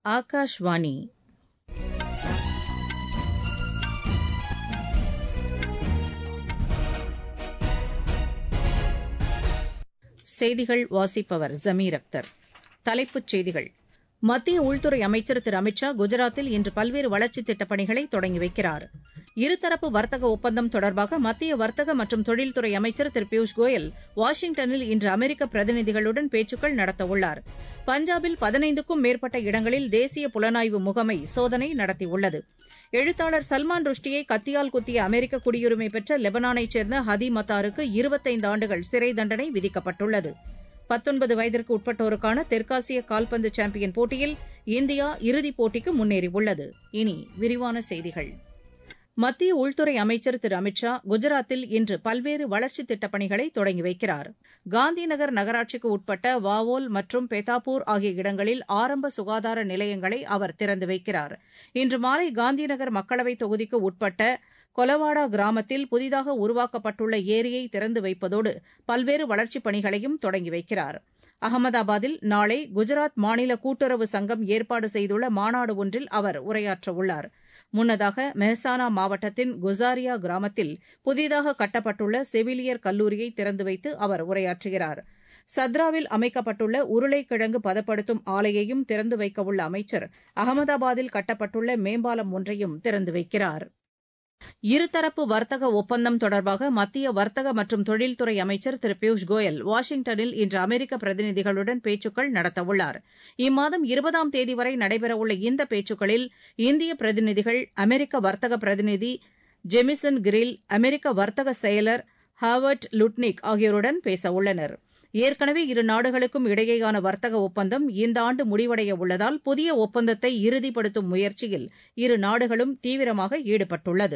ஆகாஷ்வாணி. செய்திகள் வாசிப்பவர் ஜமீர் அக்தர். தலைப்புச் செய்திகள். மத்திய உள்துறை அமைச்சர் திரு அமித் ஷா குஜராத்தில் இன்று பல்வேறு வளர்ச்சித் திட்டப் பணிகளை தொடங்கி வைக்கிறார். இருதரப்பு வர்த்தக ஒப்பந்தம் தொடர்பாக மத்திய வர்த்தக மற்றும் தொழில்துறை அமைச்சர் திரு பியூஷ் கோயல் வாஷிங்டனில் இன்று அமெரிக்க பிரதிநிதிகளுடன் பேச்சுக்கள் நடத்தவுள்ளார். பஞ்சாபில் 15க்கும் மேற்பட்ட இடங்களில் தேசிய புலனாய்வு முகமை சோதனை நடத்தியுள்ளது. எழுத்தாளர் சல்மான் ருஷ்டியை கத்தியால் குத்திய அமெரிக்க குடியுரிமை பெற்ற லெபனானைச் சேர்ந்த ஹதி மத்தாருக்கு 25 ஆண்டுகள் சிறை தண்டனை விதிக்கப்பட்டுள்ளது. 19 வயதிற்கு உட்பட்டோருக்கான தெற்காசிய கால்பந்து சாம்பியன் போட்டியில் இந்தியா இறுதிப் போட்டிக்கு முன்னேறியுள்ளது. இனி விரிவான செய்திகள். மத்திய உள்துறை அமைச்சர் திரு அமித் ஷா குஜராத்தில் இன்று பல்வேறு வளர்ச்சித் திட்டப் பணிகளை தொடங்கி வைக்கிறார். காந்திநகர் நகராட்சிக்கு உட்பட்ட வாவோல் மற்றும் பெத்தாப்பூர் ஆகிய இடங்களில் ஆரம்ப சுகாதார நிலையங்களை அவர் திறந்து வைக்கிறார். இன்று மாலை காந்திநகர் மக்களவைத் தொகுதிக்கு உட்பட்ட கொலவாடா கிராமத்தில் புதிதாக உருவாக்கப்பட்டுள்ள ஏரியை திறந்து வைப்பதோடு பல்வேறு வளர்ச்சிப் பணிகளையும் தொடங்கி வைக்கிறார். அகமதாபாத்தில் நாளை குஜராத் மாநில கூட்டுறவு சங்கம் ஏற்பாடு செய்துள்ள மாநாடு ஒன்றில் அவர் உரையாற்றவுள்ளார். முன்னதாக மெஹசானா மாவட்டத்தின் குசாரியா கிராமத்தில் புதிதாக கட்டப்பட்டுள்ள செவிலியர் கல்லூரியை திறந்து வைத்து அவர் உரையாற்றுகிறார். சத்ராவில் அமைக்கப்பட்டுள்ள உருளைக்கிழங்கு பதப்படுத்தும் ஆலையையும் திறந்து வைக்கவுள்ள அமைச்சர் அகமதாபாத்தில் கட்டப்பட்டுள்ள மேம்பாலம் ஒன்றையும் திறந்து வைக்கிறார். இருதரப்பு வர்த்தக ஒப்பந்தம் தொடர்பாக மத்திய வர்த்தக மற்றும் தொழில்துறை அமைச்சர் திரு பியூஷ் கோயல் வாஷிங்டனில் இன்று அமெரிக்க பிரதிநிதிகளுடன் பேச்சுக்கள் நடத்தவுள்ளார். இம்மாதம் 20ஆம் தேதி வரை நடைபெறவுள்ள இந்த பேச்சுக்களில் இந்திய பிரதிநிதிகள் அமெரிக்க வர்த்தக பிரதிநிதி ஜெமிசன் கிரில், அமெரிக்க வர்த்தக செயலர் ஹாவர்ட் லுட்னிக் ஆகியோருடன் பேசவுள்ளனர். ஏற்கனவே இரு நாடுகளுக்கும் இடையேயான வர்த்தக ஒப்பந்தம் இந்த ஆண்டு முடிவடைய உள்ளதால் புதிய ஒப்பந்தத்தை இறுதிப்படுத்தும் முயற்சியில் இரு நாடுகளும் தீவிரமாக ஈடுபட்டுள்ளது.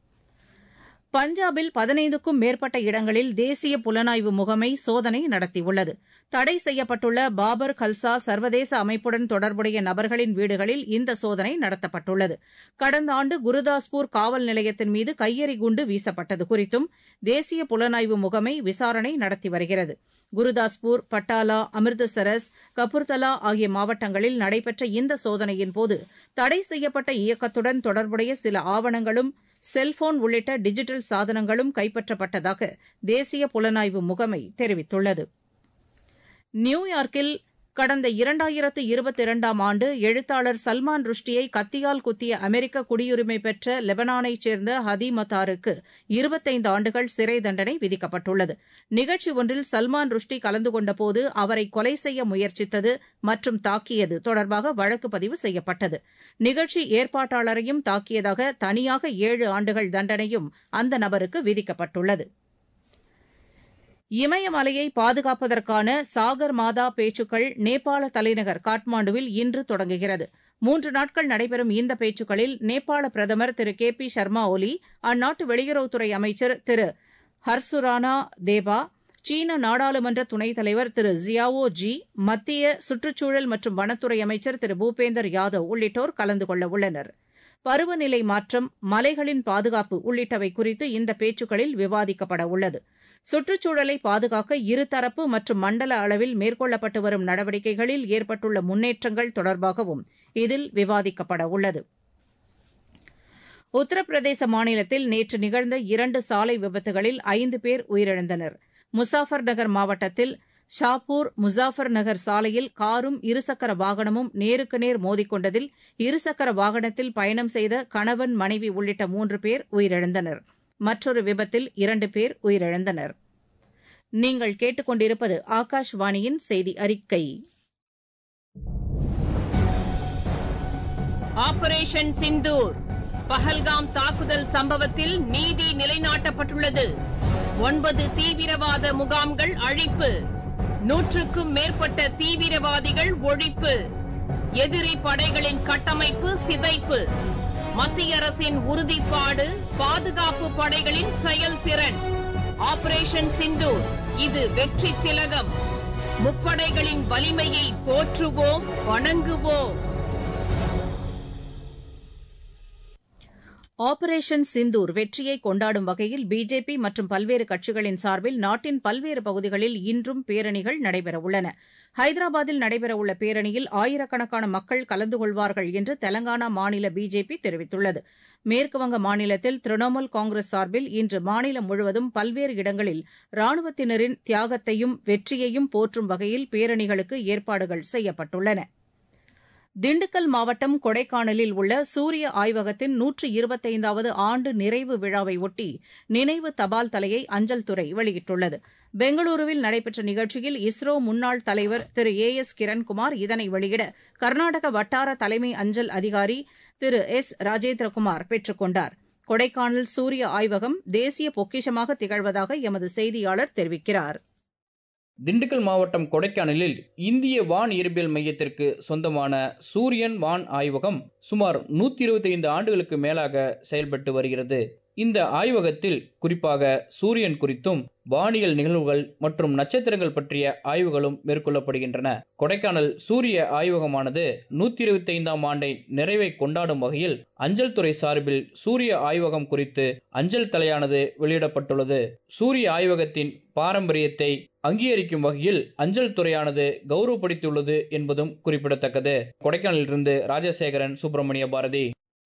பஞ்சாபில் 15க்கும் மேற்பட்ட இடங்களில் தேசிய புலனாய்வு முகமை சோதனை நடத்தியுள்ளது. தடை செய்யப்பட்டுள்ள பாபர் கல்சா சர்வதேச அமைப்புடன் தொடர்புடைய நபர்களின் வீடுகளில் இந்த சோதனை நடத்தப்பட்டுள்ளது. கடந்த ஆண்டு குருதாஸ்பூர் காவல் நிலையத்தின் மீது கையெறி குண்டு வீசப்பட்டது குறித்தும் தேசிய புலனாய்வு முகமை விசாரணை நடத்தி வருகிறது. குருதாஸ்பூர், பட்டாலா, அமிர்தசரஸ், கபூர்தலா ஆகிய மாவட்டங்களில் நடைபெற்ற இந்த சோதனையின்போது தடை செய்யப்பட்ட இயக்கத்துடன் தொடர்புடைய சில ஆவணங்களும் செல்போன் உள்ளிட்ட டிஜிட்டல் சாதனங்களும் கைப்பற்றப்பட்டதாக தேசிய புலனாய்வு முகமை தெரிவித்துள்ளது. நியூயார்க்கில் கடந்த 2022ஆம் ஆண்டு எழுத்தாளர் சல்மான் ருஷ்டியை கத்தியால் குத்திய அமெரிக்க குடியுரிமை பெற்ற லெபனானைச் சேர்ந்த ஹதி மத்தாருக்கு 25 ஆண்டுகள் சிறை தண்டனை விதிக்கப்பட்டுள்ளது. நிகழ்ச்சி ஒன்றில் சல்மான் ருஷ்டி கலந்து கொண்டபோது அவரை கொலை செய்ய முயற்சித்தது மற்றும் தாக்கியது தொடர்பாக வழக்கு பதிவு செய்யப்பட்டது. நிகழ்ச்சி ஏற்பாட்டாளரையும் தாக்கியதாக தனியாக 7 ஆண்டுகள் தண்டனையும் அந்த நபருக்கு விதிக்கப்பட்டுள்ளது. இமயமலையை பாதுகாப்பதற்கான சாகர் மாதா பேச்சுக்கள் நேபாள தலைநகர் காட்மாண்டுவில் இன்று தொடங்குகிறது. 3 நாட்கள் நடைபெறும் இந்த பேச்சுக்களில் நேபாள பிரதமர் திரு கே பி சர்மா ஒலி, அந்நாட்டு வெளியுறவுத்துறை அமைச்சர் திரு ஹர்சுரானா தேபா, சீன நாடாளுமன்ற துணைத் தலைவர் திரு ஜியாவோ ஜி, மத்திய சுற்றுச்சூழல் மற்றும் வனத்துறை அமைச்சர் திரு பூபேந்தர் யாதவ் உள்ளிட்டோர் கலந்து கொள்ள உள்ளனர். பருவநிலை மாற்றம், மலைகளின் பாதுகாப்பு உள்ளிட்டவை குறித்து இந்த பேச்சுக்களில் விவாதிக்கப்பட உள்ளது. சுற்றுச்சூழலை பாதுகாக்க இருதரப்பு மற்றும் மண்டல அளவில் மேற்கொள்ளப்பட்டு வரும் நடவடிக்கைகளில் ஏற்பட்டுள்ள முன்னேற்றங்கள் தொடர்பாகவும் இதில் விவாதிக்கப்பட உள்ளது. உத்தரப்பிரதேச மாநிலத்தில் நேற்று நிகழ்ந்த 2 சாலை விபத்துகளில் 5 பேர் உயிரிழந்தனர். முசாஃபர் நகர் மாவட்டத்தில் ஷாப்பூர் முசாஃபர் நகர் சாலையில் காரும் இருசக்கர வாகனமும் நேருக்கு நேர் மோதிக்கொண்டதில் இருசக்கர வாகனத்தில் பயணம் செய்த கணவன், மனைவி உள்ளிட்ட 3 பேர் உயிரிழந்தனர். மற்றொரு விபத்தில் 2 பேர் உயிரிழந்தனர். நீங்கள் கேட்டுக்கொண்டிருப்பது ஆகாஷ்வாணியின் செய்தி அறிக்கை. ஆபரேஷன் சிந்தூர் பஹல்காம் தாக்குதல் சம்பவத்தில் நீதி நிலைநாட்டப்பட்டுள்ளது. 9 தீவிரவாத முகாம்கள் அழிப்பு, 100க்கும் மேற்பட்ட தீவிரவாதிகள் ஒழிப்பு, எதிரி படைகளின் கட்டமைப்பு சிதைப்பு, மத்திய அரசின் உறுதிப்பாடு, பாதுகாப்பு படைகளின் செயல்திறன். ஆபரேஷன் சிந்தூர், இது வெற்றி திலகம். முப்படைகளின் வலிமையை போற்றுவோம், வணங்குவோம். ஆபரேஷன் சிந்தூர் வெற்றியை கொண்டாடும் வகையில் பிஜேபி மற்றும் பல்வேறு கட்சிகளின் சார்பில் நாட்டின் பல்வேறு பகுதிகளில் இன்றும் பேரணிகள் நடைபெறவுள்ளன. ஹைதராபாத்தில் நடைபெறவுள்ள பேரணியில் ஆயிரக்கணக்கான மக்கள் கலந்து கொள்வார்கள் என்று தெலங்கானா மாநில பிஜேபி தெரிவித்துள்ளது. மேற்குவங்க மாநிலத்தில் திரிணாமுல் காங்கிரஸ் சார்பில் இன்று மாநிலம் முழுவதும் பல்வேறு இடங்களில் ராணுவத்தினரின் தியாகத்தையும் வெற்றியையும் போற்றும் வகையில் பேரணிகளுக்கு ஏற்பாடுகள் செய்யப்பட்டுள்ளன. திண்டுக்கல் மாவட்டம் கொடைக்கானலில் உள்ள சூரிய ஆய்வகத்தின் 125வது ஆண்டு நிறைவு விழாவை ஒட்டி நினைவு தபால் தலையை அஞ்சல் துறை வெளியிட்டுள்ளது. பெங்களூருவில் நடைபெற்ற நிகழ்ச்சியில் இஸ்ரோ முன்னாள் தலைவர் திரு AS கிரண்குமார் இதனை வெளியிட கர்நாடக வட்டார தலைமை அஞ்சல் அதிகாரி திரு S ராஜேந்திரகுமார் பெற்றுக் கொண்டார். கொடைக்கானல் சூரிய ஆய்வகம் தேசிய பொக்கிஷமாக திகழ்வதாக எமது செய்தியாளர் தெரிவிக்கிறார். திண்டுக்கல் மாவட்டம் கொடைக்கானலில் இந்திய வான் இயற்பியல் மையத்திற்கு சொந்தமான சூரியன் வான் ஆய்வகம் சுமார் 125 ஆண்டுகளுக்கு மேலாக செயல்பட்டு வருகிறது. இந்த ஆய்வகத்தில் குறிப்பாக சூரியன் குறித்தும் வானியல் நிகழ்வுகள் மற்றும் நட்சத்திரங்கள் பற்றிய ஆய்வுகளும் மேற்கொள்ளப்படுகின்றன. கொடைக்கானல் சூரிய ஆய்வகமானது 125ஆம் ஆண்டை நிறைவை கொண்டாடும் வகையில் அஞ்சல் துறை சார்பில் சூரிய ஆய்வகம் குறித்து அஞ்சல் தலையானது வெளியிடப்பட்டுள்ளது. சூரிய ஆய்வகத்தின் பாரம்பரியத்தை அங்கீகரிக்கும் வகையில் அஞ்சல் துறையானது கௌரவப்படுத்தியுள்ளது என்பதும் குறிப்பிடத்தக்கது. கொடைக்கானலிலிருந்து ராஜசேகரன், சுப்பிரமணிய பாரதி.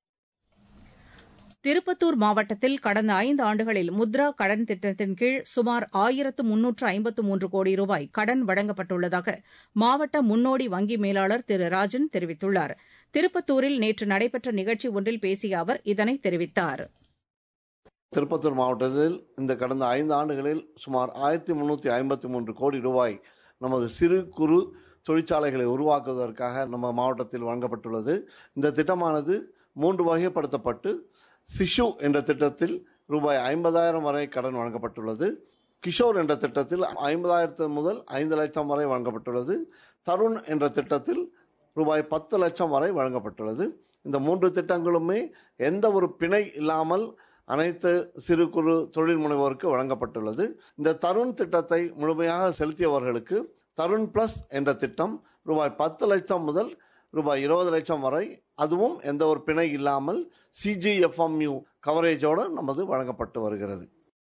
திருப்பத்தூர் மாவட்டத்தில் கடந்த 5 ஆண்டுகளில் முத்ரா கடன் திட்டத்தின் கீழ் சுமார் 1353 கோடி ரூபாய் கடன் வழங்கப்பட்டுள்ளதாக மாவட்ட முன்னோடி வங்கி மேலாளர் திரு ராஜன் தெரிவித்துள்ளார். திருப்பத்தூரில் நேற்று நடைபெற்ற நிகழ்ச்சி ஒன்றில் பேசிய அவர் இதனை தெரிவித்தார். திருப்பத்தூர் மாவட்டத்தில் இந்த கடந்த 5 ஆண்டுகளில் சுமார் 1353 கோடி ரூபாய் நமது சிறு குறு தொழிற்சாலைகளை உருவாக்குவதற்காக நம்ம மாவட்டத்தில் வழங்கப்பட்டுள்ளது. இந்த திட்டமானது 3 வகைப்படுத்தப்பட்டு சிஷு என்ற திட்டத்தில் ரூபாய் 50,000 வரை கடன் வழங்கப்பட்டுள்ளது. கிஷோர் என்ற திட்டத்தில் 50,000 முதல் 5 லட்சம் வரை வழங்கப்பட்டுள்ளது. தருண் என்ற திட்டத்தில் ரூபாய் 10 லட்சம் வரை வழங்கப்பட்டுள்ளது. இந்த 3 திட்டங்களுமே எந்த ஒரு பிணை இல்லாமல் அனைத்து சிறு குறு தொழில் முனைவோருக்கு வழங்கப்பட்டுள்ளது. இந்த தருண் திட்டத்தை முழுமையாக செலுத்தியவர்களுக்கு தருண் பிளஸ் என்ற திட்டம் ரூபாய் 10 லட்சம் முதல் ரூபாய் 20 லட்சம் வரை, அதுவும் எந்த ஒரு பிணை இல்லாமல் CGFMU கவரேஜோடு நமது வழங்கப்பட்டு வருகிறது.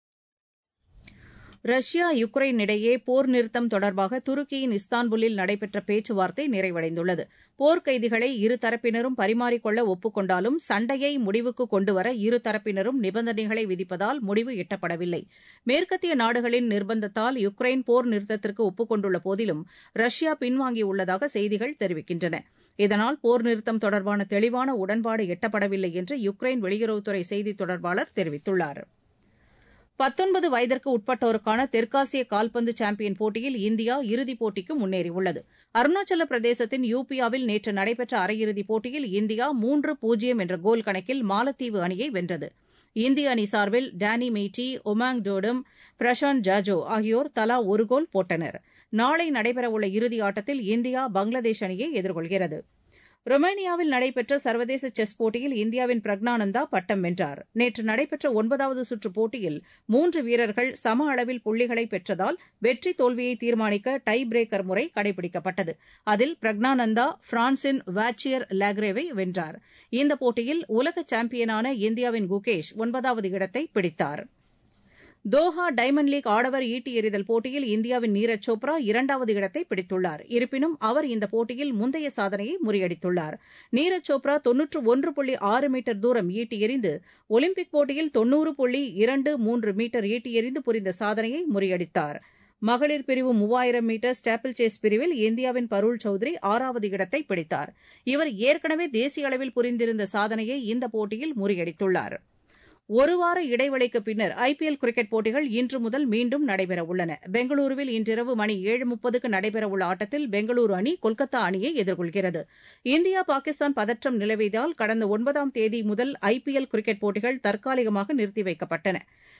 ரஷ்யா யுக்ரைன் இடையே போர் நிறுத்தம் தொடர்பாக துருக்கியின் இஸ்தான்புல்லில் நடைபெற்ற பேச்சுவார்த்தை நிறைவடைந்துள்ளது. போர்க்கைதிகளை இருதரப்பினரும் பரிமாறிக்கொள்ள ஒப்புக்கொண்டாலும் சண்டையை முடிவுக்கு கொண்டுவர இருதரப்பினரும் நிபந்தனைகளை விதிப்பதால் முடிவு எட்டப்படவில்லை. மேற்கத்திய நாடுகளின் நிர்பந்தத்தால் யுக்ரைன் போர் நிறுத்தத்திற்கு ஒப்புக்கொண்டுள்ள போதிலும் ரஷ்யா பின்வாங்கியுள்ளதாக செய்திகள் தெரிவிக்கின்றன. இதனால் போர் நிறுத்தம் தொடர்பான தெளிவான உடன்பாடு எட்டப்படவில்லை என்று யுக்ரைன் வெளியுறவுத்துறை செய்தித் தொடர்பாளர் தெரிவித்துள்ளார். 19 வயதிற்கு உட்பட்டோருக்கான தெற்காசிய கால்பந்து சாம்பியன் போட்டியில் இந்தியா இறுதிப் போட்டிக்கு முன்னேறியுள்ளது. அருணாச்சல பிரதேசத்தின் யூபியாவில் நேற்று நடைபெற்ற அரையிறுதிப் போட்டியில் இந்தியா 3-0 என்ற கோல் கணக்கில் மாலத்தீவு அணியை வென்றது. இந்திய அணி சார்பில் டேனி மெய்டி, ஒமாங் டோடம், பிரசாந்த் ஜாஜோ ஆகியோர் தலா ஒரு கோல் போட்டனர். நாளை நடைபெறவுள்ள இறுதி ஆட்டத்தில் இந்தியா பங்களாதேஷ் அணியை எதிர்கொள்கிறது. ரொமேனியாவில் நடைபெற்ற சர்வதேச செஸ் போட்டியில் இந்தியாவின் பிரக்னானந்தா பட்டம் வென்றார். நேற்று நடைபெற்ற 9வது சுற்று போட்டியில் 3 வீரர்கள் சம அளவில் புள்ளிகளை பெற்றதால் வெற்றி தோல்வியை தீர்மானிக்க டை பிரேக்கர் முறை கடைபிடிக்கப்பட்டது. அதில் பிரக்னானந்தா பிரான்சின் வாச்சியர் லாக்ரேவை வென்றார். இந்த போட்டியில் உலக சாம்பியனான இந்தியாவின் குகேஷ் 9வது இடத்தை பிடித்தார். தோஹா டைமண்ட் லீக் ஆடவர் ஈட்டி எறிதல் போட்டியில் இந்தியாவின் நீரஜ் சோப்ரா 2வது இடத்தை பிடித்துள்ளார். இருப்பினும் அவர் இந்த போட்டியில் முந்தைய சாதனையை முறியடித்துள்ளார். நீரஜ் சோப்ரா 91.6 மீட்டர் தூரம் ஈட்டி எறிந்து ஒலிம்பிக் போட்டியில் 90.23 மீட்டர் ஈட்டி எறிந்து புரிந்த சாதனையை முறியடித்தார். மகளிர் பிரிவு 3000 மீட்டர் ஸ்டாப்பிள் சேஸ் பிரிவில் இந்தியாவின் பருள் சௌத்ரி 6வது இடத்தை பிடித்தார். இவர் ஏற்கனவே தேசிய அளவில் புரிந்திருந்த சாதனையை இந்த போட்டியில் முறியடித்துள்ளார். ஒரு வார இடைவெளிக்கு பின்னர் ஐபிஎல் கிரிக்கெட் போட்டிகள் இன்று முதல் மீண்டும் நடைபெறவுள்ளன. பெங்களூருவில் இன்றிரவு மணி 7:30க்கு நடைபெறவுள்ள ஆட்டத்தில் பெங்களூரு அணி கொல்கத்தா அணியை எதிர்கொள்கிறது. இந்தியா பாகிஸ்தான் பதற்றம் நிலவியதால் கடந்த 9ஆம் தேதி முதல் ஐபிஎல் கிரிக்கெட் போட்டிகள் தற்காலிகமாக நிறுத்தி வைக்கப்பட்டன.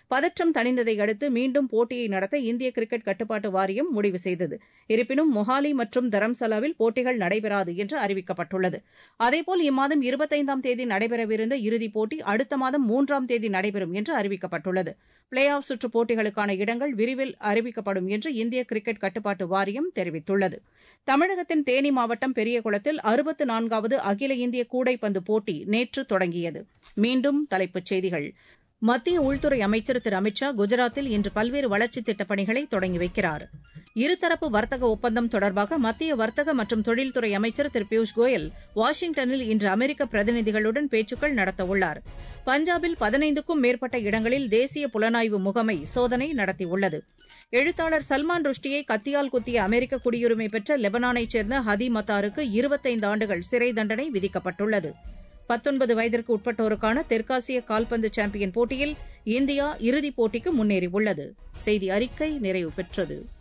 பதற்றம் தணிந்ததை அடுத்து மீண்டும் போட்டியை நடத்த இந்திய கிரிக்கெட் கட்டுப்பாட்டு வாரியம் முடிவு செய்தது. இருப்பினும் மொஹாலி மற்றும் தரம்சாலாவில் போட்டிகள் நடைபெறாது என்று அறிவிக்கப்பட்டுள்ளது. அதேபோல் இம்மாதம் 25ஆம் தேதி நடைபெறவிருந்த இறுதிப் போட்டி அடுத்த மாதம் 3ஆம் தேதி நடைபெறும் என்று அறிவிக்கப்பட்டுள்ளது. பிளே ஆஃப் சுற்றுப் போட்டிகளுக்கான இடங்கள் விரைவில் அறிவிக்கப்படும் என்று இந்திய கிரிக்கெட் கட்டுப்பாட்டு வாரியம் தெரிவித்துள்ளது. தமிழகத்தின் தேனி மாவட்டம் பெரியகுளத்தில் 64வது அகில இந்திய கூடைப்பந்து போட்டி நேற்று தொடங்கியது. மீண்டும் தலைப்புச் செய்திகள். மத்திய உள்துறை அமைச்சர் திரு அமித் ஷா குஜராத்தில் இன்று பல்வேறு வளர்ச்சித் திட்டப் பணிகளை தொடங்கி வைக்கிறார். இருதரப்பு வர்த்தக ஒப்பந்தம் தொடர்பாக மத்திய வர்த்தக மற்றும் தொழில்துறை அமைச்சர் திரு பியூஷ் கோயல் வாஷிங்டனில் இன்று அமெரிக்க பிரதிநிதிகளுடன் பேச்சுக்கள் நடத்தவுள்ளார். பஞ்சாபில் 15க்கும் மேற்பட்ட இடங்களில் தேசிய புலனாய்வு முகமை சோதனை நடத்தியுள்ளது. எழுத்தாளர் சல்மான் ருஷ்டியை கத்தியால் குத்திய அமெரிக்க குடியுரிமை பெற்ற லெபனானைச் சேர்ந்த ஹதி மத்தாருக்கு 25 ஆண்டுகள் சிறை தண்டனை விதிக்கப்பட்டுள்ளது. 19 வயதிற்கு உட்பட்டோருக்கான தெற்காசிய கால்பந்து சாம்பியன் போட்டியில் இந்தியா இறுதிப் போட்டிக்கு முன்னேறியுள்ளது. செய்தி அறிக்கை நிறைவு பெற்றது.